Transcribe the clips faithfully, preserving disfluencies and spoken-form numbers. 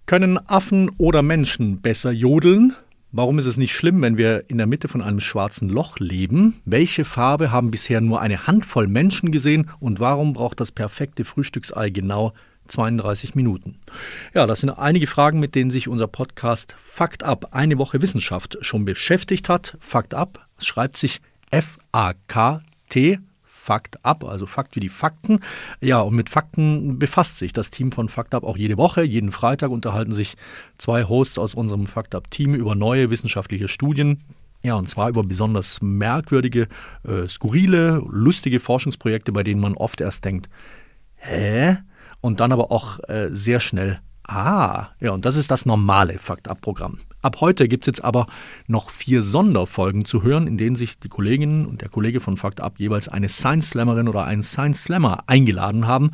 Können Affen oder Menschen besser jodeln? Warum ist es nicht schlimm, wenn wir in der Mitte von einem schwarzen Loch leben? Welche Farbe haben bisher nur eine Handvoll Menschen gesehen? Und warum braucht das perfekte Frühstücksei genau zweiunddreißig Minuten? Ja, das sind einige Fragen, mit denen sich unser Podcast Fakt Up, eine Woche Wissenschaft, schon beschäftigt hat. Fakt Up, es schreibt sich F A K T, Fakt Up, also Fakt wie die Fakten. Ja, und mit Fakten befasst sich das Team von Fakt Up auch jede Woche. Jeden Freitag unterhalten sich zwei Hosts aus unserem Fakt Up-Team über neue wissenschaftliche Studien. Ja, und zwar über besonders merkwürdige, äh, skurrile, lustige Forschungsprojekte, bei denen man oft erst denkt, hä? Und dann aber auch äh, sehr schnell, ah, ja, und das ist das normale Fakt-Up-Programm. Ab heute gibt es jetzt aber noch vier Sonderfolgen zu hören, in denen sich die Kolleginnen und der Kollege von Fakt Up jeweils eine Science-Slammerin oder einen Science-Slammer eingeladen haben.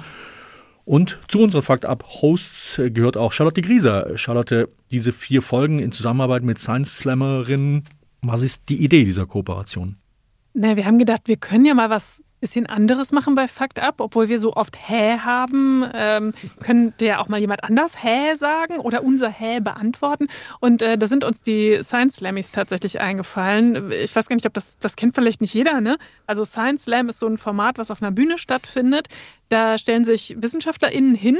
Und zu unseren Fakt Up-Hosts gehört auch Charlotte Grieser. Charlotte, diese vier Folgen in Zusammenarbeit mit Science-Slammerinnen, was ist die Idee dieser Kooperation? Na, wir haben gedacht, wir können ja mal was bisschen anderes machen bei Fakt Up, obwohl wir so oft Hä haben. Ähm, könnte ja auch mal jemand anders Hä sagen oder unser Hä beantworten. Und äh, da sind uns die Science Slammies tatsächlich eingefallen. Ich weiß gar nicht, ob das, das kennt vielleicht nicht jeder, ne? Also Science Slam ist so ein Format, was auf einer Bühne stattfindet. Da stellen sich WissenschaftlerInnen hin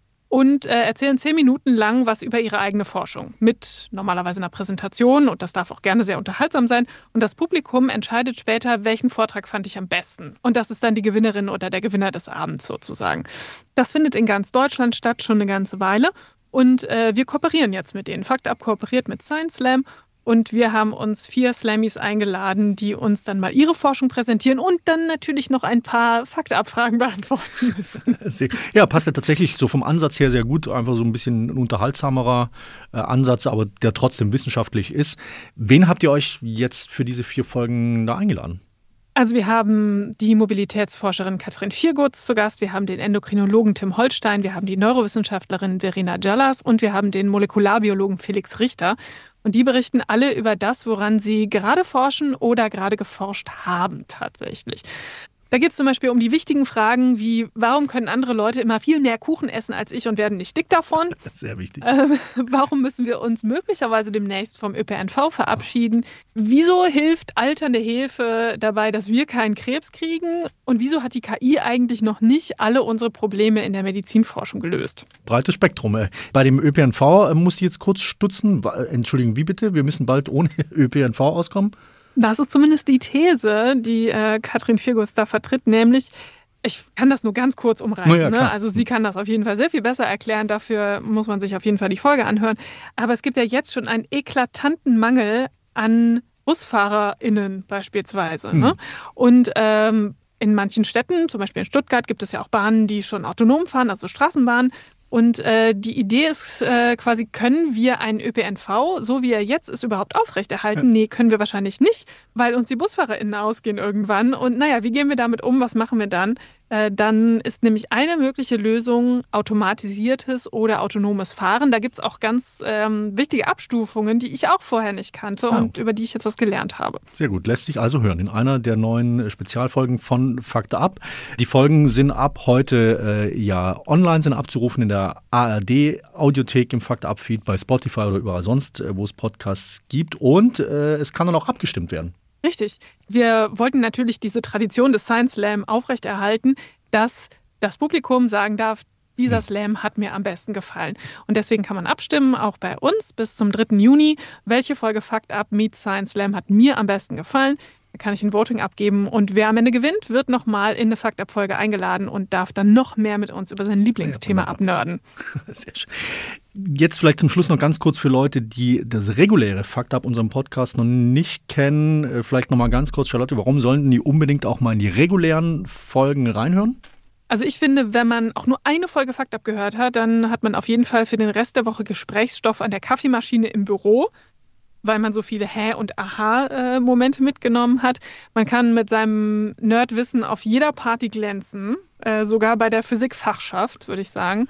und äh, erzählen zehn Minuten lang was über ihre eigene Forschung. Mit normalerweise einer Präsentation, und das darf auch gerne sehr unterhaltsam sein. Und das Publikum entscheidet später, welchen Vortrag fand ich am besten. Und das ist dann die Gewinnerin oder der Gewinner des Abends sozusagen. Das findet in ganz Deutschland statt, schon eine ganze Weile. Und äh, wir kooperieren jetzt mit denen. Fakt Up kooperiert mit Science Slam. Und wir haben uns vier Slammies eingeladen, die uns dann mal ihre Forschung präsentieren und dann natürlich noch ein paar Fakt-Up-Fragen beantworten müssen. Ja, passt ja tatsächlich so vom Ansatz her sehr gut. Einfach so ein bisschen ein unterhaltsamerer äh, Ansatz, aber der trotzdem wissenschaftlich ist. Wen habt ihr euch jetzt für diese vier Folgen da eingeladen? Also wir haben die Mobilitätsforscherin Katrin Viergutz zu Gast, wir haben den Endokrinologen Tim Holstein, wir haben die Neurowissenschaftlerin Verena Callas und wir haben den Molekularbiologen Felix Richter. Und die berichten alle über das, woran sie gerade forschen oder gerade geforscht haben tatsächlich. Da geht es zum Beispiel um die wichtigen Fragen wie, warum können andere Leute immer viel mehr Kuchen essen als ich und werden nicht dick davon? Sehr wichtig. Ähm, warum müssen wir uns möglicherweise demnächst vom Ö P N V verabschieden? Wieso hilft alternde Hefe dabei, dass wir keinen Krebs kriegen? Und wieso hat die K I eigentlich noch nicht alle unsere Probleme in der Medizinforschung gelöst? Breites Spektrum. Bei dem Ö P N V muss ich jetzt kurz stutzen. Entschuldigen, wie bitte? Wir müssen bald ohne Ö P N V auskommen? Das ist zumindest die These, die äh, Katrin Viergutz da vertritt, nämlich, ich kann das nur ganz kurz umreißen, ja, ne? Also sie kann das auf jeden Fall sehr viel besser erklären, dafür muss man sich auf jeden Fall die Folge anhören. Aber es gibt ja jetzt schon einen eklatanten Mangel an BusfahrerInnen beispielsweise. Hm. Ne? Und ähm, in manchen Städten, zum Beispiel in Stuttgart, gibt es ja auch Bahnen, die schon autonom fahren, also Straßenbahnen. Und äh, die Idee ist äh, quasi, können wir einen Ö P N V, so wie er jetzt ist, überhaupt aufrechterhalten? Ja. Nee, können wir wahrscheinlich nicht, weil uns die BusfahrerInnen ausgehen irgendwann. Und naja, wie gehen wir damit um? Was machen wir dann? Äh, dann ist nämlich eine mögliche Lösung automatisiertes oder autonomes Fahren. Da gibt es auch ganz ähm, wichtige Abstufungen, die ich auch vorher nicht kannte ah. und über die ich jetzt was gelernt habe. Sehr gut, lässt sich also hören in einer der neuen Spezialfolgen von Fakt Up. Die Folgen sind ab heute äh, ja online, sind abzurufen in der A R D-Audiothek, im Fakt Up-Feed, bei Spotify oder überall sonst, äh, wo es Podcasts gibt. Und äh, es kann dann auch abgestimmt werden. Richtig. Wir wollten natürlich diese Tradition des Science Slam aufrechterhalten, dass das Publikum sagen darf, dieser Slam hat mir am besten gefallen. Und deswegen kann man abstimmen, auch bei uns bis zum dritten Juni, welche Folge Fakt Up meets Science Slam hat mir am besten gefallen. Da kann ich ein Voting abgeben und wer am Ende gewinnt, wird nochmal in eine Fakt Up-Folge eingeladen und darf dann noch mehr mit uns über sein Lieblingsthema ja, abnörden. Sehr schön. Jetzt vielleicht zum Schluss noch ganz kurz für Leute, die das reguläre Fakt Up, unserem Podcast, noch nicht kennen. Vielleicht nochmal ganz kurz, Charlotte, warum sollten die unbedingt auch mal in die regulären Folgen reinhören? Also ich finde, wenn man auch nur eine Folge Fakt Up gehört hat, dann hat man auf jeden Fall für den Rest der Woche Gesprächsstoff an der Kaffeemaschine im Büro, weil man so viele Hä- und Aha-Momente mitgenommen hat. Man kann mit seinem Nerdwissen auf jeder Party glänzen, äh, sogar bei der Physikfachschaft, würde ich sagen.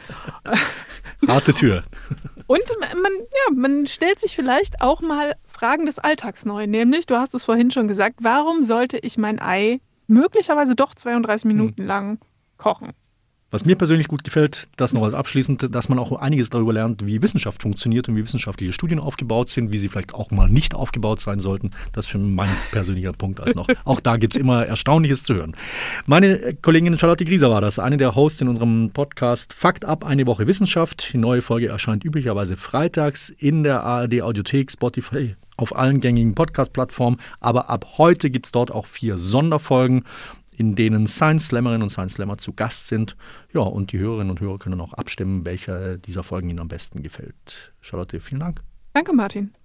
Harte Tür. Und man, ja, man stellt sich vielleicht auch mal Fragen des Alltags neu, nämlich, du hast es vorhin schon gesagt, warum sollte ich mein Ei möglicherweise doch zweiunddreißig Minuten lang kochen? Was mir persönlich gut gefällt, das noch als abschließend, dass man auch einiges darüber lernt, wie Wissenschaft funktioniert und wie wissenschaftliche Studien aufgebaut sind, wie sie vielleicht auch mal nicht aufgebaut sein sollten. Das ist für mein persönlicher Punkt als noch. Auch da gibt es immer Erstaunliches zu hören. Meine Kollegin Charlotte Grieser war das, eine der Hosts in unserem Podcast Fakt ab, eine Woche Wissenschaft. Die neue Folge erscheint üblicherweise freitags in der A R D Audiothek, Spotify, auf allen gängigen Podcast-Plattformen. Aber ab heute gibt es dort auch vier Sonderfolgen, in denen Science-Slammerinnen und Science-Slammer zu Gast sind. Ja, und die Hörerinnen und Hörer können auch abstimmen, welcher dieser Folgen Ihnen am besten gefällt. Charlotte, vielen Dank. Danke, Martin.